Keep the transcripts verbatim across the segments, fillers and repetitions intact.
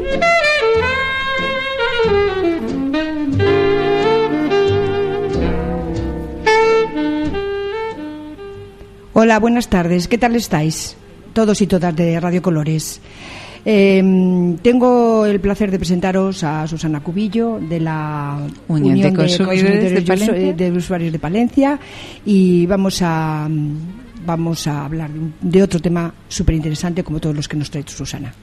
Hola, buenas tardes. ¿Qué tal estáis? Todos y todas de Radio Colores. Eh, tengo el placer de presentaros a Susana Cubillo de la Unión, Unión de, Consumidores de, de, Palencia. de Usuarios de Palencia, y vamos a vamos a hablar de, un, de otro tema súper interesante, como todos los que nos trae Susana.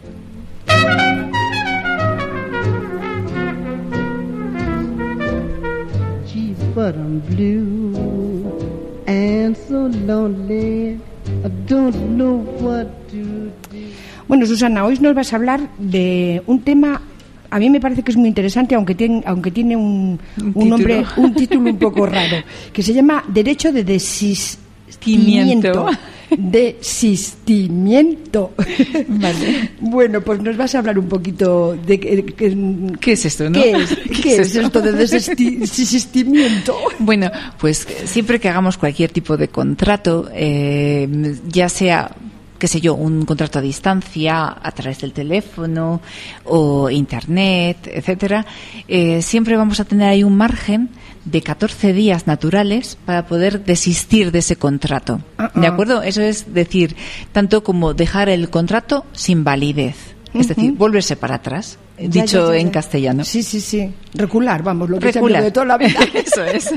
But I'm blue and so lonely, I don't know what to do. Bueno, Susana, hoy nos vas a hablar de un tema, a mí me parece que es muy interesante, aunque tiene, aunque tiene un, un, un nombre, un título un poco raro, que se llama Derecho de Desistimiento. Desistimiento. Vale. Bueno, pues nos vas a hablar un poquito de, de, de qué es esto, ¿no? ¿Qué es, ¿Qué ¿Qué es, es esto de desistimiento? Bueno, pues siempre que hagamos cualquier tipo de contrato, eh, ya sea, qué sé yo, un contrato a distancia, a través del teléfono o internet, etcétera, eh, siempre vamos a tener ahí un margen de catorce días naturales para poder desistir de ese contrato. Uh-uh. ¿De acuerdo? Eso es decir, tanto como dejar el contrato sin validez. Uh-huh. Es decir, volverse para atrás, ya, dicho ya, ya, ya. en castellano. Sí, sí, sí. Recular, vamos, lo que se ha Recular. de toda la vida. Eso es.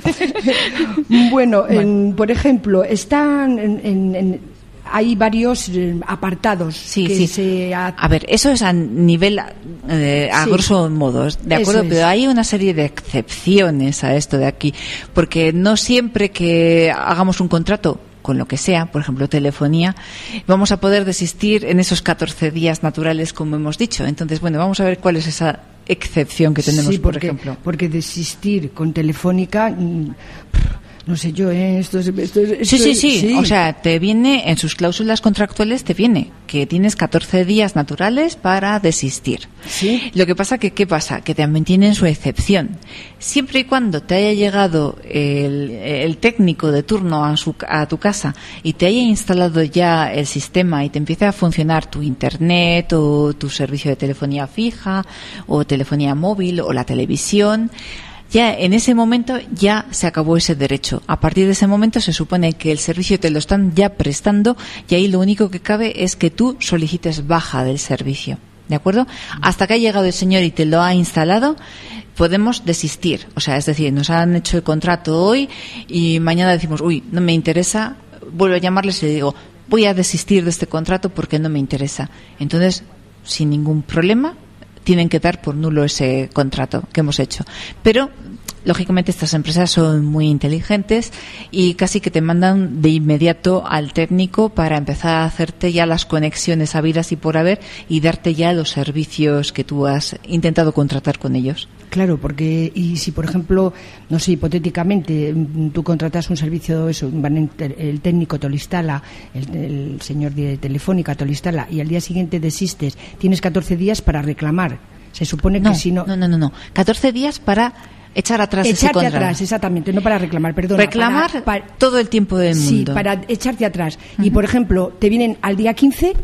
Bueno, en, por ejemplo, están en, en, en hay varios eh, apartados sí, que sí. se ha... A ver, eso es a nivel, eh, a sí. grosso modo, ¿de acuerdo? Pero hay una serie de excepciones a esto de aquí, porque no siempre que hagamos un contrato con lo que sea, por ejemplo, telefonía, vamos a poder desistir en esos catorce días naturales, como hemos dicho. Entonces, bueno, vamos a ver cuál es esa excepción que tenemos, sí, porque, por ejemplo. Porque desistir con Telefónica... Mmm, no sé yo, ¿eh? Esto, esto, esto, sí, sí, sí, sí. O sea, te viene, en sus cláusulas contractuales te viene que tienes catorce días naturales para desistir. Sí. Lo que pasa que, ¿qué pasa? Que también tienen su excepción. Siempre y cuando te haya llegado el, el técnico de turno a, su, a tu casa y te haya instalado ya el sistema y te empiece a funcionar tu internet o tu servicio de telefonía fija o telefonía móvil o la televisión, ya en ese momento ya se acabó ese derecho. A partir de ese momento se supone que el servicio te lo están ya prestando y ahí lo único que cabe es que tú solicites baja del servicio. ¿De acuerdo? Hasta que ha llegado el señor y te lo ha instalado, podemos desistir. O sea, es decir, nos han hecho el contrato hoy y mañana decimos, uy, no me interesa, vuelvo a llamarles y le digo, voy a desistir de este contrato porque no me interesa. Entonces, sin ningún problema, tienen que dar por nulo ese contrato que hemos hecho. Pero, lógicamente, estas empresas son muy inteligentes y casi que te mandan de inmediato al técnico para empezar a hacerte ya las conexiones habidas y por haber y darte ya los servicios que tú has intentado contratar con ellos. Claro, porque y si, por ejemplo, no sé, hipotéticamente, tú contratas un servicio, eso, el técnico te lo instala, el, el señor de Telefónica te lo instala y al día siguiente desistes, tienes catorce días para reclamar. Se supone que no, si no... No, no, no, no. catorce días para echar atrás ese contrato. Echarte atrás, exactamente, no para reclamar, perdona. Reclamar para, para, todo el tiempo del sí, mundo. Sí, para echarte atrás. Uh-huh. Y, por ejemplo, te vienen al día quince,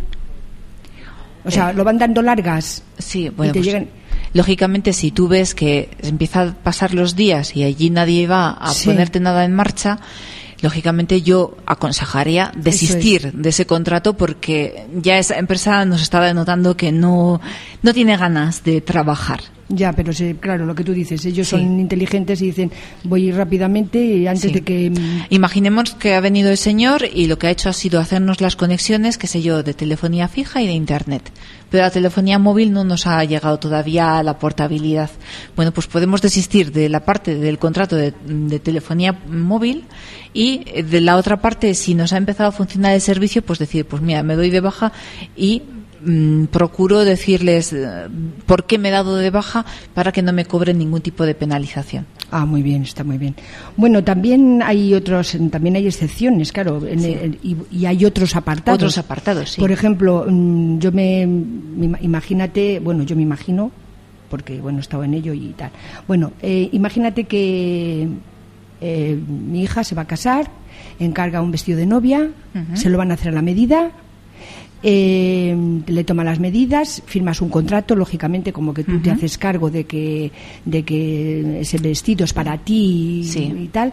o sea, eh, lo van dando largas. Sí, bueno, y te pues... llegan... Lógicamente, si tú ves que empieza a pasar los días y allí nadie va a sí. ponerte nada en marcha, lógicamente yo aconsejaría desistir es. de ese contrato porque ya esa empresa nos está denotando que no, no tiene ganas de trabajar. Ya, pero sí, claro, lo que tú dices, ellos sí. son inteligentes y dicen, voy a ir rápidamente y antes sí. de que... Imaginemos que ha venido el señor y lo que ha hecho ha sido hacernos las conexiones, qué sé yo, de telefonía fija y de internet. Pero la telefonía móvil no nos ha llegado todavía a la portabilidad. Bueno, pues podemos desistir de la parte del contrato de, de telefonía móvil y de la otra parte, si nos ha empezado a funcionar el servicio, pues decir, pues mira, me doy de baja y mmm, procuro decirles uh, por qué me he dado de baja para que no me cobren ningún tipo de penalización. Ah, muy bien, está muy bien. Bueno, también hay otros, también hay excepciones, claro, en sí. el, y, y hay otros apartados. Otros apartados, sí. Por ejemplo, yo me, me imagínate, bueno, yo me imagino, porque bueno, he estado en ello y tal. Bueno, eh, imagínate que eh, mi hija se va a casar, encarga un vestido de novia, uh-huh. se lo van a hacer a la medida. eh, le toma las medidas, firmas un contrato, lógicamente como que tú uh-huh. te haces cargo de que de que ese vestido es para ti sí. y, y tal,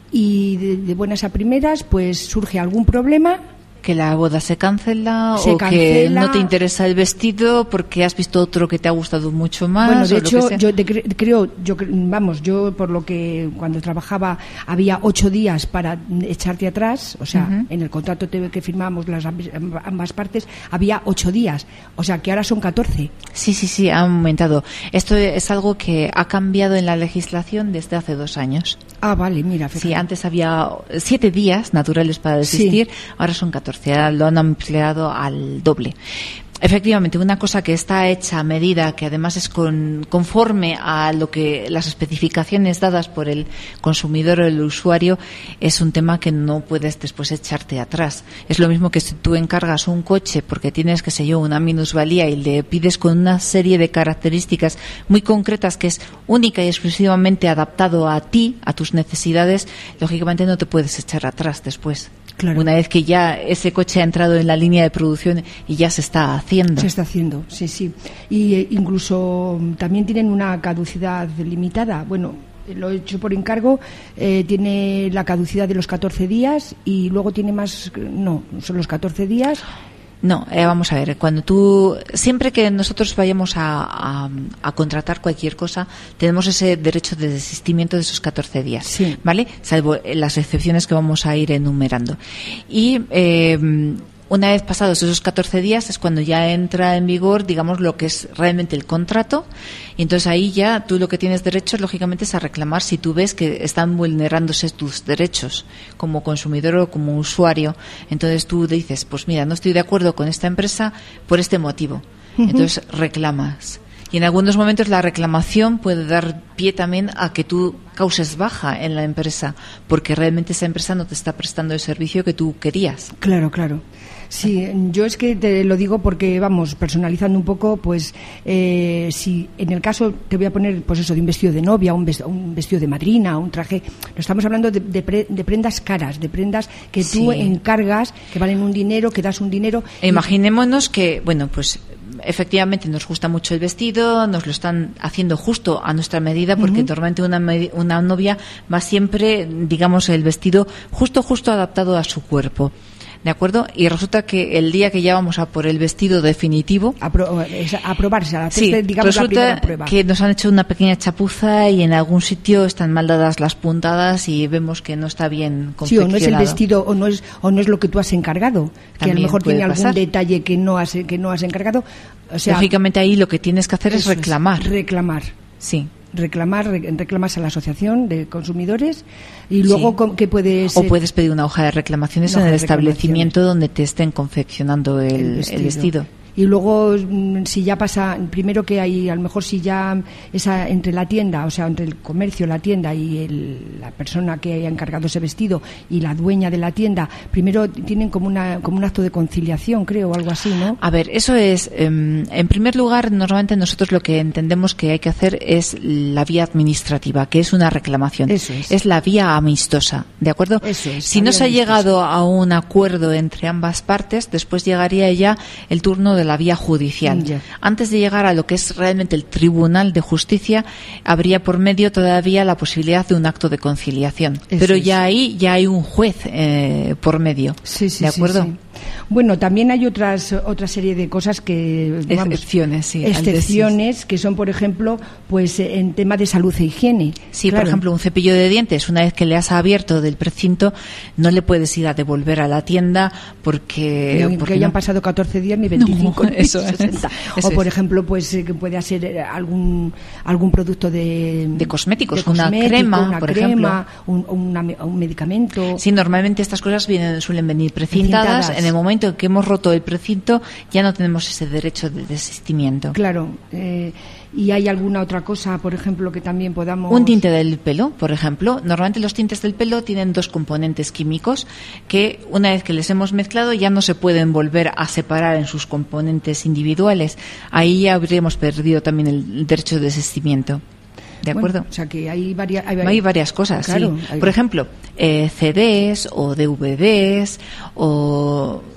y de, de buenas a primeras pues surge algún problema. Que la boda se cancela se o cancela. Que no te interesa el vestido porque has visto otro que te ha gustado mucho más. Bueno, de o hecho, lo que sea. yo de, creo, yo vamos, yo por lo que cuando trabajaba había ocho días para echarte atrás, o sea, uh-huh. en el contrato que firmamos las ambas partes había ocho días, o sea, que ahora son catorce. Sí, sí, sí, ha aumentado. Esto es algo que ha cambiado en la legislación desde hace dos años. Ah, vale, mira. Fíjate. Sí, antes había siete días naturales para desistir, sí. ahora son catorce. Lo han ampliado al doble. Efectivamente, una cosa que está hecha a medida, que además es con, conforme a lo que las especificaciones dadas por el consumidor o el usuario, es un tema que no puedes después echarte atrás. Es lo mismo que si tú encargas un coche porque tienes, qué sé yo, una minusvalía y le pides con una serie de características muy concretas que es única y exclusivamente adaptado a ti, a tus necesidades, lógicamente no te puedes echar atrás después. Claro. Una vez que ya ese coche ha entrado en la línea de producción y ya se está haciendo. Se está haciendo, sí, sí. Y eh, incluso también tienen una caducidad limitada. Bueno, lo he hecho por encargo, eh, tiene la caducidad de los catorce días y luego tiene más, no, son los catorce días. No, eh, vamos a ver, cuando tú, siempre que nosotros vayamos a, a, a contratar cualquier cosa, tenemos ese derecho de desistimiento de esos catorce días, sí. ¿vale? Salvo las excepciones que vamos a ir enumerando. Y eh, una vez pasados esos catorce días es cuando ya entra en vigor, digamos, lo que es realmente el contrato, y entonces ahí ya tú lo que tienes derecho, lógicamente, es a reclamar si tú ves que están vulnerándose tus derechos como consumidor o como usuario. Entonces tú dices, pues mira, no estoy de acuerdo con esta empresa por este motivo. Uh-huh. Entonces reclamas. Y en algunos momentos la reclamación puede dar pie también a que tú causes baja en la empresa, porque realmente esa empresa no te está prestando el servicio que tú querías. Claro, claro. Sí, yo es que te lo digo porque, vamos, personalizando un poco, pues eh, si en el caso, te voy a poner, pues eso, de un vestido de novia, un vestido, un vestido de madrina, un traje, no estamos hablando de, de, pre, de prendas caras, de prendas que tú sí. encargas, que valen un dinero, que das un dinero. E imaginémonos que, bueno, pues efectivamente nos gusta mucho el vestido, nos lo están haciendo justo a nuestra medida, porque uh-huh. normalmente una, una novia va siempre, digamos, el vestido justo, justo adaptado a su cuerpo. ¿De acuerdo? Y resulta que el día que ya vamos a por el vestido definitivo, a, pro, a probarse, a hacerse, sí, digamos, resulta la primera prueba, que nos han hecho una pequeña chapuza y en algún sitio están mal dadas las puntadas y vemos que no está bien confeccionado. Sí, o no es el vestido o no es o no es lo que tú has encargado, que También a lo mejor tiene algún pasar. detalle que no has que no has encargado. O sea, lógicamente ahí lo que tienes que hacer es reclamar. Es reclamar. Sí. reclamar reclamas a la asociación de consumidores y luego sí. ¿qué puedes o puedes pedir una hoja de reclamaciones en el establecimiento donde te estén confeccionando el, el, vestido. el vestido y luego si ya pasa, primero que hay, a lo mejor si ya esa entre la tienda, o sea, entre el comercio, la tienda y el, la persona que haya encargado ese vestido y la dueña de la tienda, primero tienen como una como un acto de conciliación, creo, o algo así, ¿no? A ver, eso es, eh, en primer lugar, normalmente nosotros lo que entendemos que hay que hacer es la vía administrativa, que es una reclamación. Eso es. Es la vía amistosa, ¿de acuerdo? Eso es, si no se ha llegado a un acuerdo entre ambas partes, después llegaría ya el turno de la vía judicial. Yeah. Antes de llegar a lo que es realmente el Tribunal de Justicia, habría por medio todavía la posibilidad de un acto de conciliación. Eso Pero ya es. ahí ya hay un juez eh, por medio. Sí, sí, ¿De acuerdo? Sí, sí. Bueno, también hay otras otra serie de cosas que vamos, excepciones, sí, excepciones que son, por ejemplo, pues en tema de salud e higiene. Sí, claro. Por ejemplo, un cepillo de dientes, una vez que le has abierto del precinto, no le puedes ir a devolver a la tienda porque que, porque hayan no. pasado catorce días ni veinticinco, no, ni eso sesenta. Es, o por ejemplo, pues que puede ser algún algún producto de de cosméticos, de una crema, una por crema, ejemplo, un, una, un medicamento. Sí, normalmente estas cosas vienen suelen venir precintadas. precintadas. En el momento en que hemos roto el precinto, ya no tenemos ese derecho de desistimiento. Claro. Eh, ¿Y hay alguna otra cosa, por ejemplo, que también podamos...? Un tinte del pelo, por ejemplo. Normalmente los tintes del pelo tienen dos componentes químicos que, una vez que les hemos mezclado, ya no se pueden volver a separar en sus componentes individuales. Ahí ya habríamos perdido también el derecho de desistimiento. ¿De acuerdo? Bueno, o sea que hay varias, hay, hay varias cosas, claro, sí. Hay... Por ejemplo, eh, C Ds o D V Ds o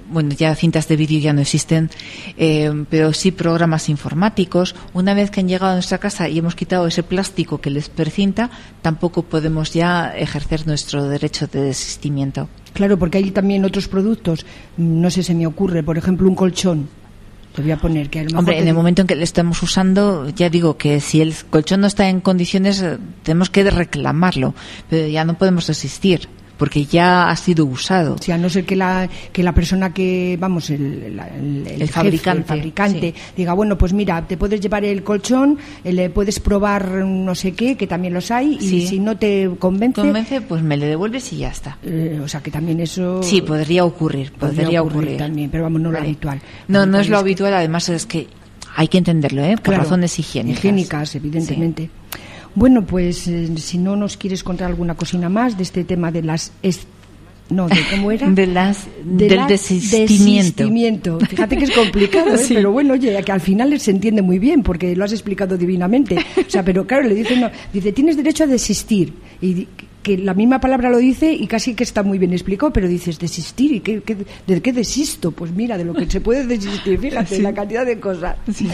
bueno, ya cintas de vídeo ya no existen, eh, pero sí programas informáticos. Una vez que han llegado a nuestra casa y hemos quitado ese plástico que les precinta, tampoco podemos ya ejercer nuestro derecho de desistimiento. Claro, porque hay también otros productos, no sé, se me ocurre, por ejemplo, un colchón. Te voy a poner que a lo mejor Hombre, te... en el momento en que le estamos usando, ya digo que si el colchón no está en condiciones, tenemos que reclamarlo, pero ya no podemos desistir, porque ya ha sido usado. O sea, a no ser que la que la persona que, vamos, el, la, el, el, el fabricante, jefe, el fabricante sí. diga, bueno, pues mira, te puedes llevar el colchón, le puedes probar no sé qué, que también los hay, y sí. si no te convence... Convence, pues me le devuelves y ya está. Eh, o sea, que también eso... Sí, podría ocurrir, podría, podría ocurrir. ocurrir también, pero vamos, no vale. lo habitual. No, no es lo que... habitual, además es que hay que entenderlo, ¿eh? Por claro, razones higiénicas. Higiénicas, evidentemente. Sí. Bueno, pues eh, si no nos quieres contar alguna cosina más de este tema de las... Es... No, ¿de cómo era? De las, de del las desistimiento. desistimiento. Fíjate que es complicado, ¿eh? Sí. Pero bueno, oye, que al final se entiende muy bien porque lo has explicado divinamente. O sea, pero claro, le dice, no, dice, tienes derecho a desistir. Y que la misma palabra lo dice y casi que está muy bien explicado, pero dices, desistir, ¿y qué, qué, de qué desisto? Pues mira, de lo que se puede desistir, fíjate, sí. La cantidad de cosas. Sí.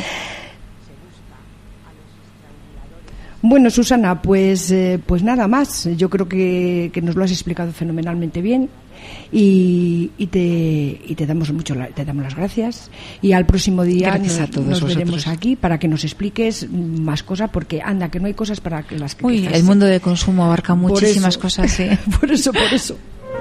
Bueno, Susana, pues eh, pues nada más. Yo creo que, que nos lo has explicado fenomenalmente bien y, y te y te damos mucho te damos las gracias y al próximo día gracias nos, a todos nos vosotros. Veremos aquí para que nos expliques más cosas porque anda que no hay cosas para que las que Uy, quejas. El mundo de consumo abarca por muchísimas eso, cosas, sí. por eso, por eso.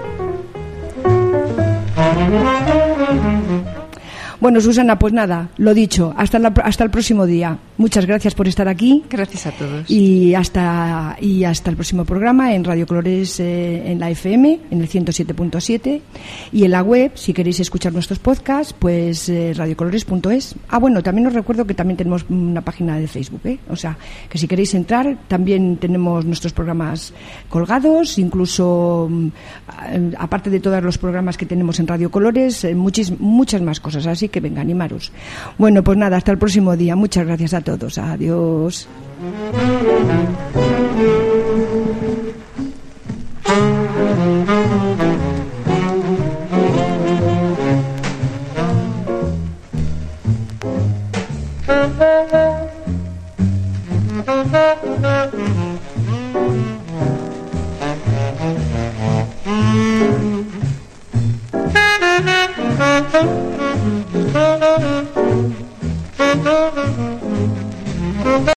Bueno, Susana, pues nada, lo dicho, hasta la, hasta el próximo día. Muchas gracias por estar aquí. Gracias a todos. Y hasta y hasta el próximo programa en Radio Colores, eh, en la F M, en el ciento siete punto siete, y en la web, si queréis escuchar nuestros podcasts, pues eh, radiocolores punto es. Ah, bueno, también os recuerdo que también tenemos una página de Facebook, ¿eh? O sea, que si queréis entrar, también tenemos nuestros programas colgados, incluso eh, aparte de todos los programas que tenemos en Radio Colores, eh, muchis, muchas más cosas, así que venga, animaros. Bueno, pues nada, hasta el próximo día. Muchas gracias a todos. Adiós.